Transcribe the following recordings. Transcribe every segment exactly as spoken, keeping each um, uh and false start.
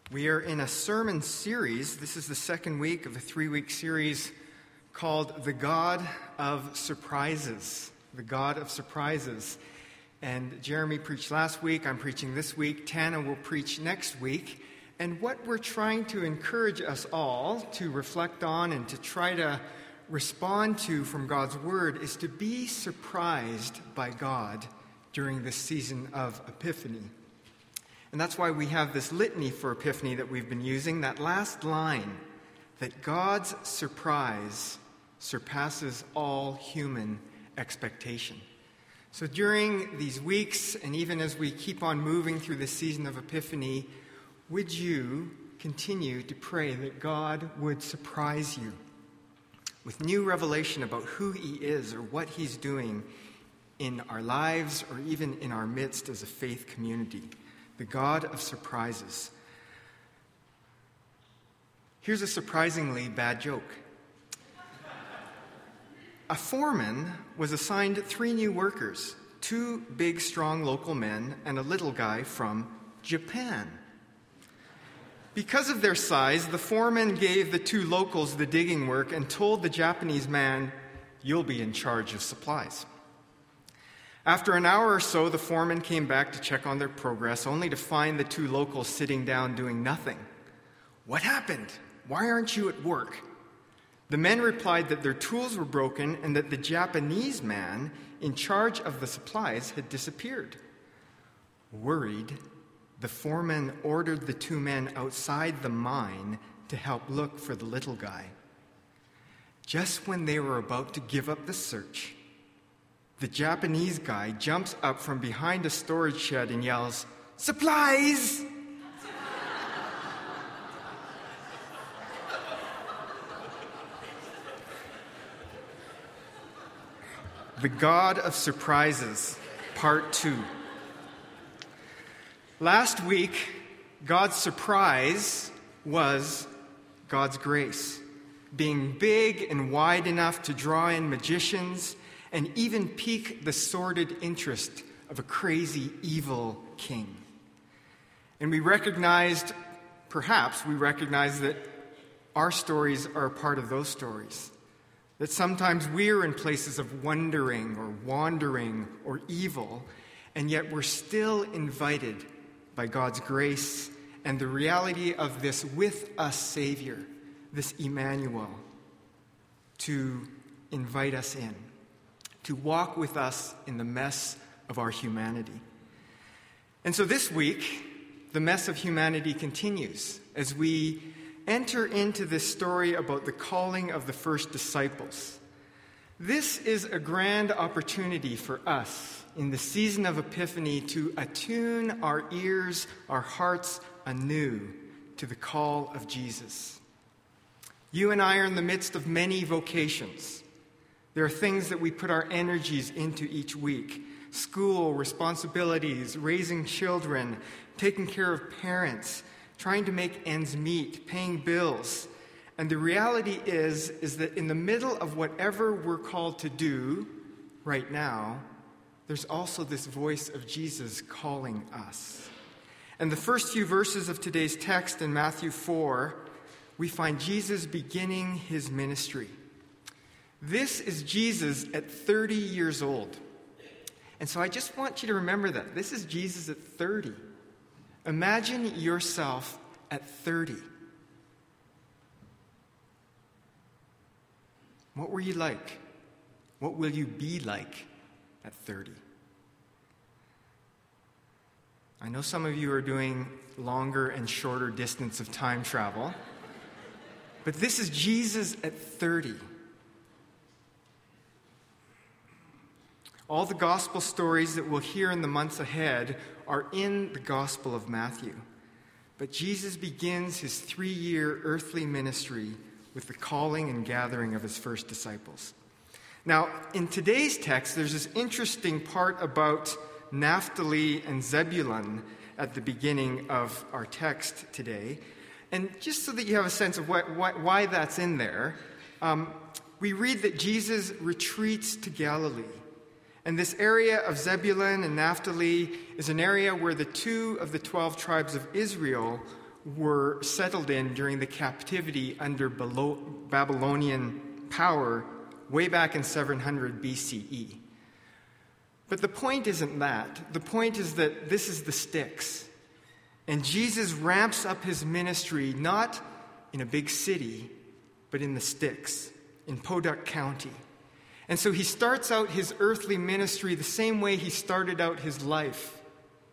We are in a sermon series. This is the second week of a three-week series called The God of Surprises. The God of Surprises. And Jeremy preached last week. I'm preaching this week. Tana will preach next week. And what we're trying to encourage us all to reflect on and to try to respond to from God's Word is to be surprised by God during this season of Epiphany. And that's why we have this litany for Epiphany that we've been using, that last line, that God's surprise surpasses all human expectation. So during these weeks, and even as we keep on moving through this season of Epiphany, would you continue to pray that God would surprise you with new revelation about who He is or what He's doing in our lives or even in our midst as a faith community? The God of surprises. Here's a surprisingly bad joke. A foreman was assigned three new workers, two big, strong local men and a little guy from Japan. Because of their size, the foreman gave the two locals the digging work and told the Japanese man, "You'll be in charge of supplies." After an hour or so, the foreman came back to check on their progress, only to find the two locals sitting down doing nothing. "What happened? Why aren't you at work?" The men replied that their tools were broken and that the Japanese man in charge of the supplies had disappeared. Worried, the foreman ordered the two men outside the mine to help look for the little guy. Just when they were about to give up the search, the Japanese guy jumps up from behind a storage shed and yells, "Supplies!" The God of Surprises, Part two. Last week, God's surprise was God's grace, being big and wide enough to draw in magicians and even pique the sordid interest of a crazy, evil king. And we recognized, perhaps we recognized that our stories are a part of those stories. That sometimes we're in places of wondering or wandering or evil, and yet we're still invited by God's grace and the reality of this with us Savior, this Emmanuel, to invite us in, to walk with us in the mess of our humanity. And so this week, the mess of humanity continues as we enter into this story about the calling of the first disciples. This is a grand opportunity for us in the season of Epiphany to attune our ears, our hearts anew to the call of Jesus. You and I are in the midst of many vocations. There are things that we put our energies into each week. School, responsibilities, raising children, taking care of parents, trying to make ends meet, paying bills. And the reality is, is that in the middle of whatever we're called to do right now, there's also this voice of Jesus calling us. And the first few verses of today's text in Matthew four, we find Jesus beginning his ministry. This is Jesus at thirty years old. And so I just want you to remember that. This is Jesus at thirty. Imagine yourself at thirty. What were you like? What will you be like at thirty? I know some of you are doing longer and shorter distance of time travel, but this is Jesus at thirty. All the gospel stories that we'll hear in the months ahead are in the Gospel of Matthew. But Jesus begins his three-year earthly ministry with the calling and gathering of his first disciples. Now, in today's text, there's this interesting part about Naphtali and Zebulun at the beginning of our text today. And just so that you have a sense of what, what, why that's in there, um, we read that Jesus retreats to Galilee. And this area of Zebulun and Naphtali is an area where the two of the twelve tribes of Israel were settled in during the captivity under Babylonian power way back in seven hundred B C E. But the point isn't that. The point is that this is the sticks. And Jesus ramps up his ministry not in a big city, but in the sticks, in Podunk County. And so he starts out his earthly ministry the same way he started out his life,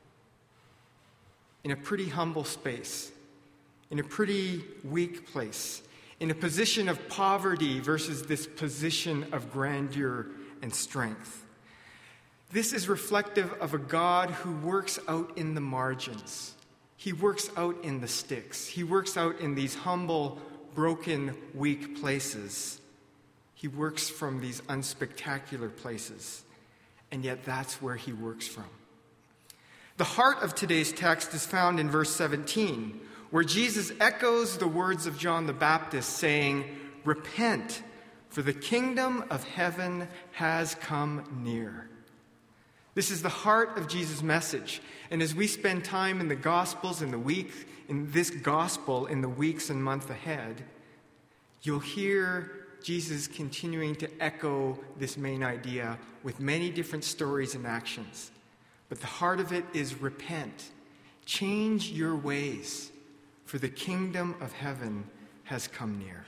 in a pretty humble space, in a pretty weak place, in a position of poverty versus this position of grandeur and strength. This is reflective of a God who works out in the margins. He works out in the sticks. He works out in these humble, broken, weak places. He works from these unspectacular places. And yet that's where he works from. The heart of today's text is found in verse seventeen, where Jesus echoes the words of John the Baptist, saying, "Repent, for the kingdom of heaven has come near." This is the heart of Jesus' message. And as we spend time in the Gospels in the week, in this gospel in the weeks and months ahead, you'll hear Jesus continuing to echo this main idea with many different stories and actions. But the heart of it is repent. Change your ways, for the kingdom of heaven has come near.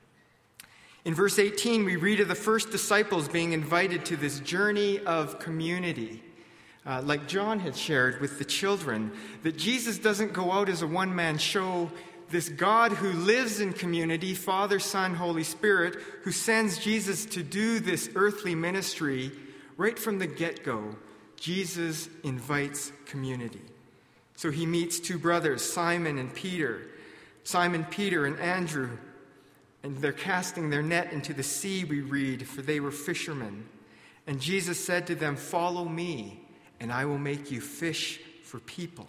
In verse eighteen, we read of the first disciples being invited to this journey of community. Uh, like John had shared with the children, that Jesus doesn't go out as a one-man show. This God who lives in community, Father, Son, Holy Spirit, who sends Jesus to do this earthly ministry, right from the get-go, Jesus invites community. So he meets two brothers, Simon and Peter, Simon Peter and Andrew, and they're casting their net into the sea, we read, for they were fishermen. And Jesus said to them, "Follow me, and I will make you fish for people."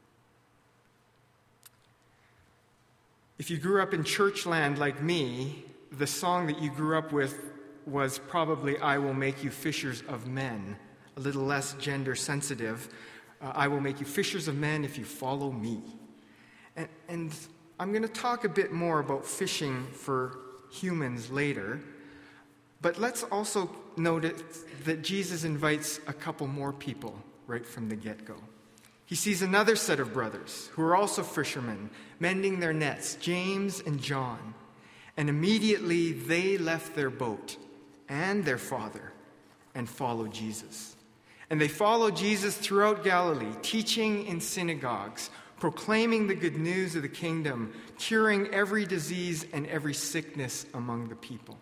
If you grew up in church land like me, the song that you grew up with was probably "I will make you fishers of men," a little less gender sensitive. Uh, I will make you fishers of men if you follow me. And, and I'm going to talk a bit more about fishing for humans later. But let's also note that Jesus invites a couple more people right from the get-go. He sees another set of brothers who are also fishermen, mending their nets, James and John. And immediately they left their boat and their father and followed Jesus. And they followed Jesus throughout Galilee, teaching in synagogues, proclaiming the good news of the kingdom, curing every disease and every sickness among the people.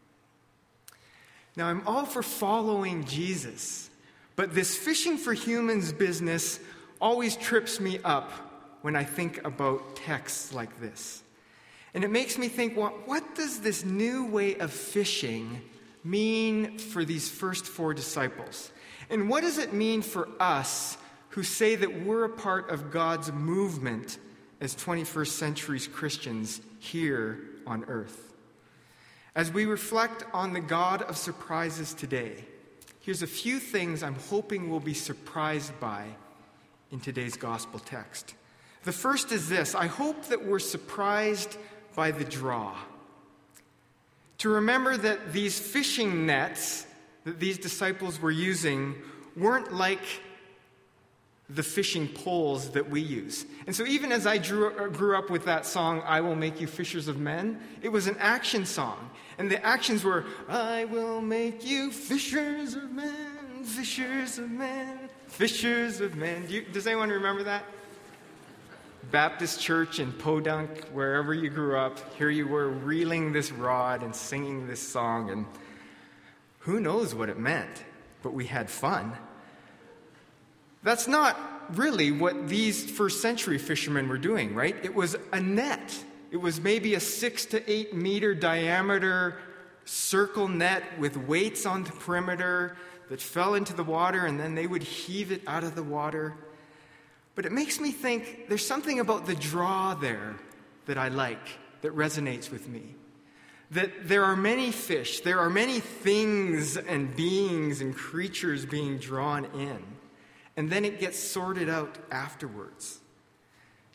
Now, I'm all for following Jesus, but this fishing for humans business always trips me up when I think about texts like this. And it makes me think, well, what does this new way of fishing mean for these first four disciples? And what does it mean for us who say that we're a part of God's movement as twenty-first century Christians here on earth? As we reflect on the God of surprises today, here's a few things I'm hoping we'll be surprised by in today's gospel text. The first is this: I hope that we're surprised by the draw. To remember that these fishing nets that these disciples were using weren't like the fishing poles that we use. And so even as I drew, grew up with that song, "I Will Make You Fishers of Men," it was an action song. And the actions were, "I will make you fishers of men, fishers of men, fishers of men." Do you, does anyone remember that? Baptist church in Podunk, wherever you grew up, here you were reeling this rod and singing this song, and who knows what it meant, but we had fun. That's not really what these first century fishermen were doing, right? It was a net. It was maybe a six to eight meter diameter circle net with weights on the perimeter that fell into the water, and then they would heave it out of the water. But it makes me think there's something about the draw there that I like, that resonates with me. That there are many fish, there are many things and beings and creatures being drawn in. And then it gets sorted out afterwards.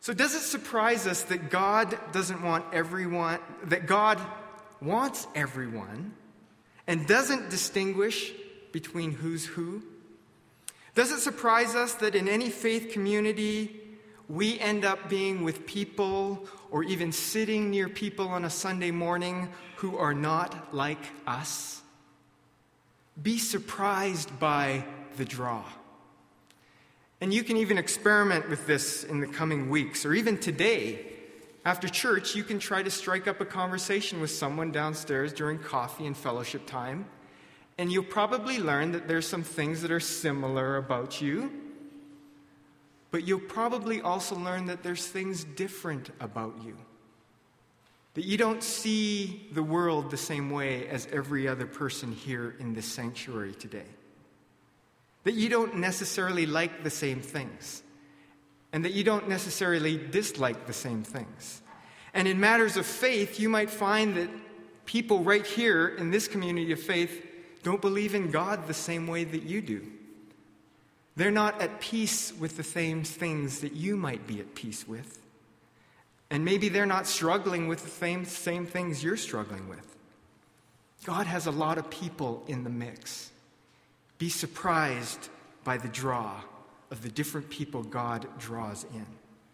So does it surprise us that God doesn't want everyone, that God wants everyone and doesn't distinguish between who's who? Does it surprise us that in any faith community, we end up being with people or even sitting near people on a Sunday morning who are not like us? Be surprised by the draw. And you can even experiment with this in the coming weeks, or even today. After church, you can try to strike up a conversation with someone downstairs during coffee and fellowship time, and you'll probably learn that there's some things that are similar about you, but you'll probably also learn that there's things different about you. That you don't see the world the same way as every other person here in this sanctuary today. That you don't necessarily like the same things, and that you don't necessarily dislike the same things. And in matters of faith, you might find that people right here in this community of faith don't believe in God the same way that you do. They're not at peace with the same things that you might be at peace with. And maybe they're not struggling with the same, same things you're struggling with. God has a lot of people in the mix. Be surprised by the draw of the different people God draws in.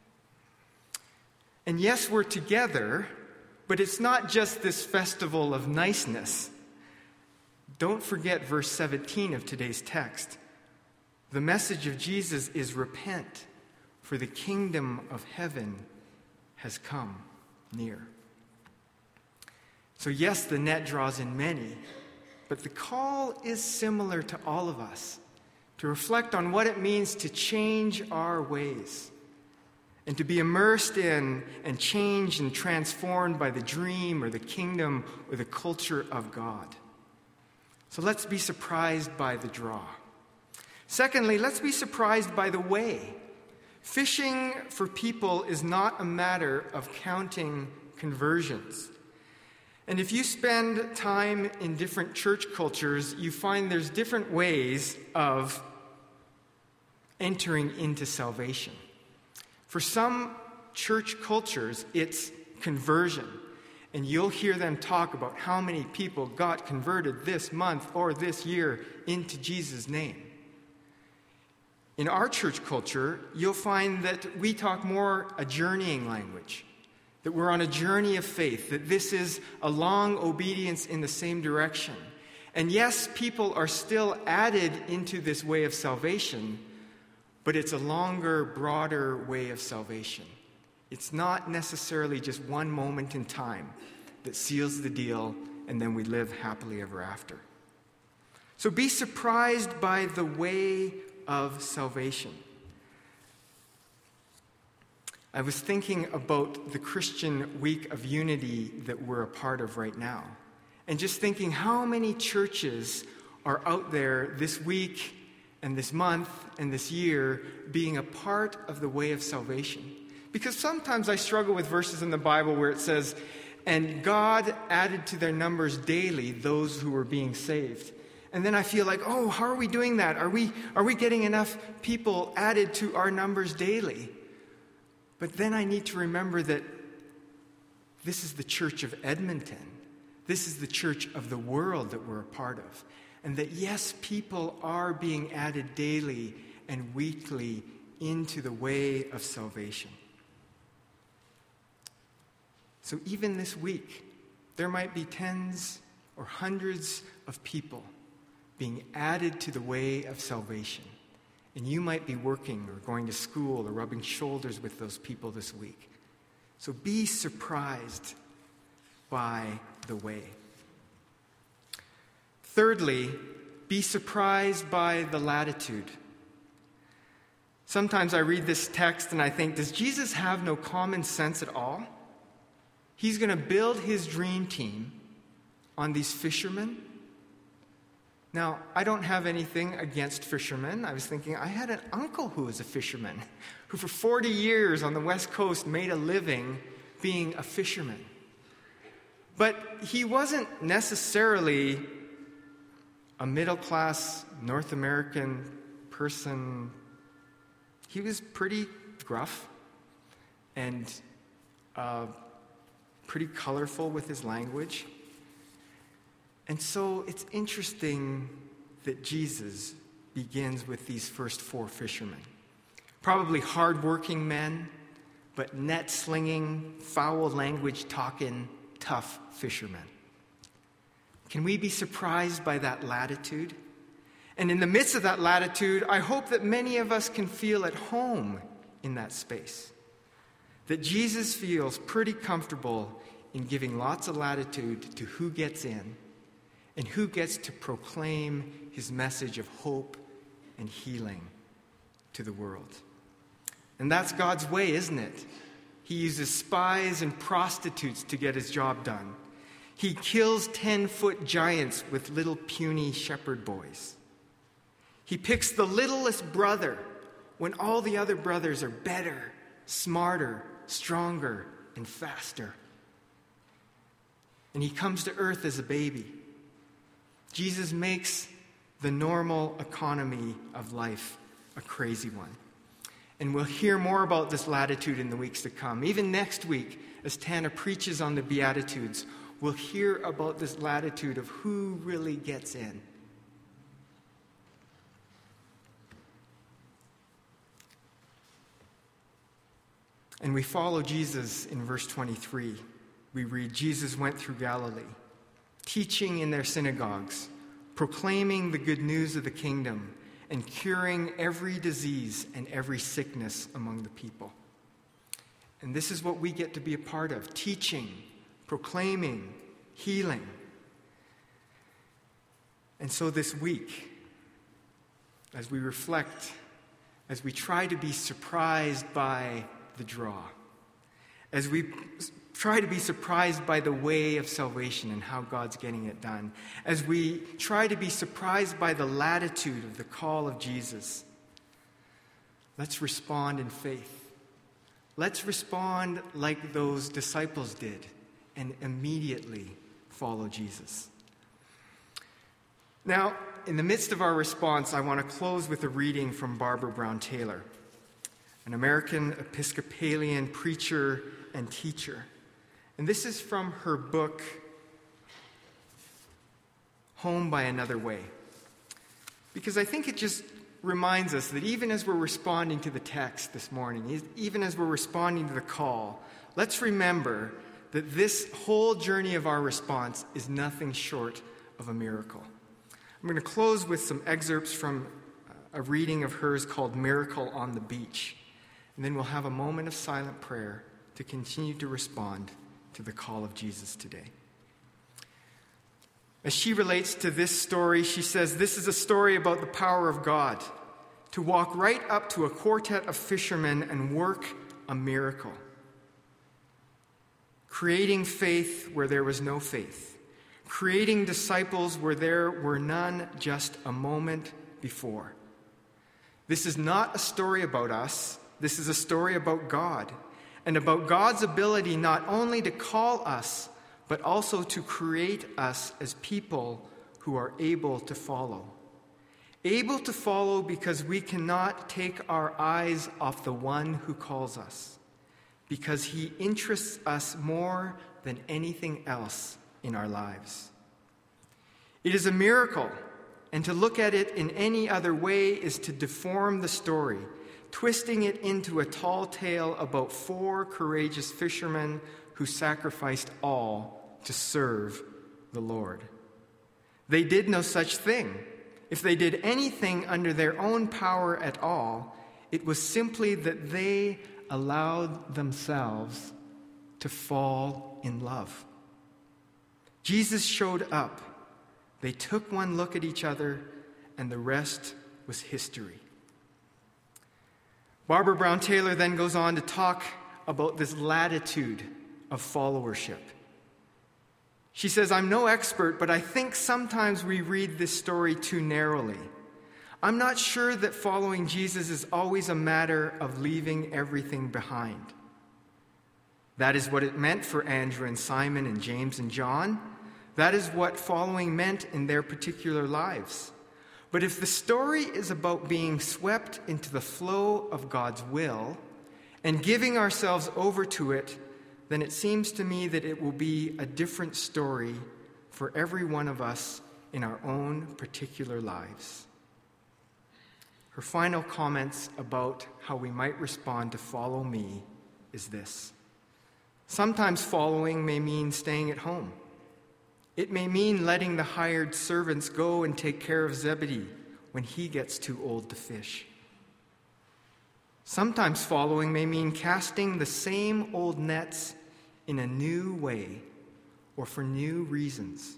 And yes, we're together, but it's not just this festival of niceness. Don't forget verse seventeen of today's text. The message of Jesus is repent, for the kingdom of heaven has come near. So yes, the net draws in many, but the call is similar to all of us, to reflect on what it means to change our ways and to be immersed in and changed and transformed by the dream or the kingdom or the culture of God. So let's be surprised by the draw. Secondly, let's be surprised by the way. Fishing for people is not a matter of counting conversions. And if you spend time in different church cultures, you find there's different ways of entering into salvation. For some church cultures, it's conversion. And you'll hear them talk about how many people got converted this month or this year into Jesus' name. In our church culture, you'll find that we talk more a journeying language. That we're on a journey of faith, that this is a long obedience in the same direction. And yes, people are still added into this way of salvation, but it's a longer, broader way of salvation. It's not necessarily just one moment in time that seals the deal and then we live happily ever after. So be surprised by the way of salvation. I was thinking about the Christian Week of Unity that we're a part of right now. And just thinking how many churches are out there this week and this month and this year being a part of the way of salvation. Because sometimes I struggle with verses in the Bible where it says, and God added to their numbers daily those who were being saved. And then I feel like, oh, how are we doing that? Are we, are we getting enough people added to our numbers daily? But then I need to remember that this is the church of Edmonton. This is the church of the world that we're a part of. And that, yes, people are being added daily and weekly into the way of salvation. So even this week, there might be tens or hundreds of people being added to the way of salvation. And you might be working or going to school or rubbing shoulders with those people this week. So be surprised by the way. Thirdly, be surprised by the latitude. Sometimes I read this text and I think, does Jesus have no common sense at all? He's going to build his dream team on these fishermen. Now, I don't have anything against fishermen. I was thinking, I had an uncle who was a fisherman, who for forty years on the West Coast made a living being a fisherman. But he wasn't necessarily a middle-class North American person. He was pretty gruff. and uh, pretty colorful with his language. And so it's interesting that Jesus begins with these first four fishermen. Probably hardworking men, but net-slinging, foul language talking, tough fishermen. Can we be surprised by that latitude? And in the midst of that latitude, I hope that many of us can feel at home in that space. That Jesus feels pretty comfortable in giving lots of latitude to who gets in and who gets to proclaim his message of hope and healing to the world. And that's God's way, isn't it? He uses spies and prostitutes to get his job done. He kills ten-foot giants with little puny shepherd boys. He picks the littlest brother when all the other brothers are better, smarter, stronger, and faster. And he comes to earth as a baby. Jesus makes the normal economy of life a crazy one. And we'll hear more about this latitude in the weeks to come. Even next week, as Tana preaches on the Beatitudes, we'll hear about this latitude of who really gets in. And we follow Jesus in verse twenty-three. We read, Jesus went through Galilee, teaching in their synagogues, proclaiming the good news of the kingdom, and curing every disease and every sickness among the people. And this is what we get to be a part of, teaching, proclaiming, healing. And so this week, as we reflect, as we try to be surprised by the draw, as we try to be surprised by the way of salvation and how God's getting it done, as we try to be surprised by the latitude of the call of Jesus, let's respond in faith. Let's respond like those disciples did and immediately follow Jesus. Now, in the midst of our response, I want to close with a reading from Barbara Brown Taylor, an American Episcopalian preacher and teacher. And this is from her book, Home by Another Way. Because I think it just reminds us that even as we're responding to the text this morning, even as we're responding to the call, let's remember that this whole journey of our response is nothing short of a miracle. I'm going to close with some excerpts from a reading of hers called Miracle on the Beach. And then we'll have a moment of silent prayer to continue to respond to the call of Jesus today. As she relates to this story, she says, this is a story about the power of God to walk right up to a quartet of fishermen and work a miracle, creating faith where there was no faith, creating disciples where there were none just a moment before. This is not a story about us. This is a story about God, and about God's ability not only to call us, but also to create us as people who are able to follow. Able to follow because we cannot take our eyes off the one who calls us, because he interests us more than anything else in our lives. It is a miracle, and to look at it in any other way is to deform the story, twisting it into a tall tale about four courageous fishermen who sacrificed all to serve the Lord. They did no such thing. If they did anything under their own power at all, it was simply that they allowed themselves to fall in love. Jesus showed up. They took one look at each other, and the rest was history. Barbara Brown Taylor then goes on to talk about this latitude of followership. She says, I'm no expert, but I think sometimes we read this story too narrowly. I'm not sure that following Jesus is always a matter of leaving everything behind. That is what it meant for Andrew and Simon and James and John. That is what following meant in their particular lives. But if the story is about being swept into the flow of God's will and giving ourselves over to it, then it seems to me that it will be a different story for every one of us in our own particular lives. Her final comments about how we might respond to follow me is this. Sometimes following may mean staying at home. It may mean letting the hired servants go and take care of Zebedee when he gets too old to fish. Sometimes following may mean casting the same old nets in a new way or for new reasons.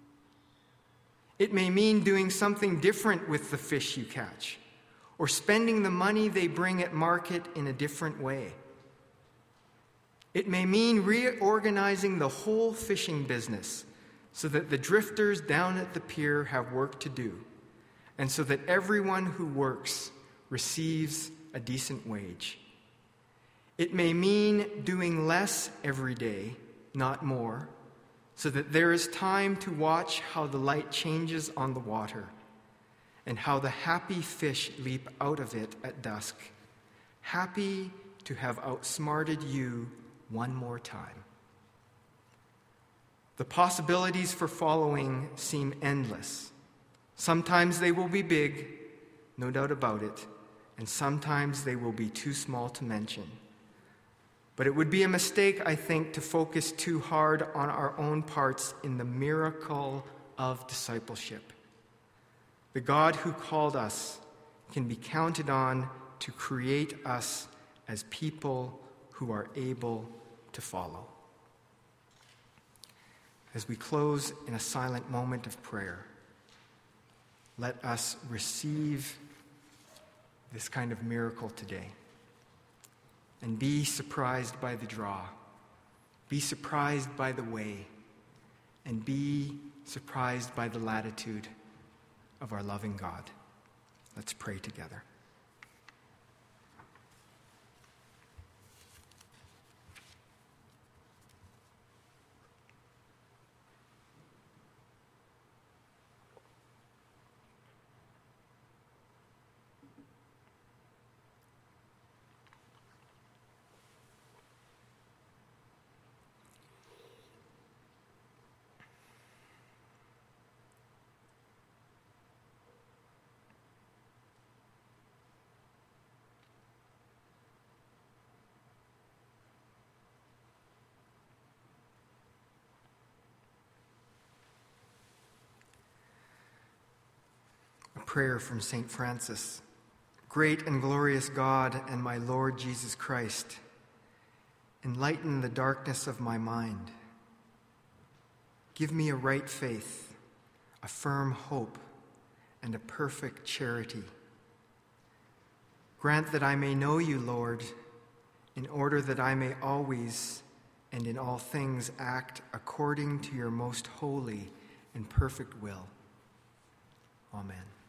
It may mean doing something different with the fish you catch, or spending the money they bring at market in a different way. It may mean reorganizing the whole fishing business so that the drifters down at the pier have work to do, and so that everyone who works receives a decent wage. It may mean doing less every day, not more, so that there is time to watch how the light changes on the water and how the happy fish leap out of it at dusk, happy to have outsmarted you one more time. The possibilities for following seem endless. Sometimes they will be big, no doubt about it, and sometimes they will be too small to mention. But it would be a mistake, I think, to focus too hard on our own parts in the miracle of discipleship. The God who called us can be counted on to create us as people who are able to follow. As we close in a silent moment of prayer, let us receive this kind of miracle today and be surprised by the draw, be surprised by the way, and be surprised by the latitude of our loving God. Let's pray together. Prayer from Saint Francis. Great and glorious God and my Lord Jesus Christ, enlighten the darkness of my mind. Give me a right faith, a firm hope, and a perfect charity. Grant that I may know you, Lord, in order that I may always and in all things act according to your most holy and perfect will. Amen.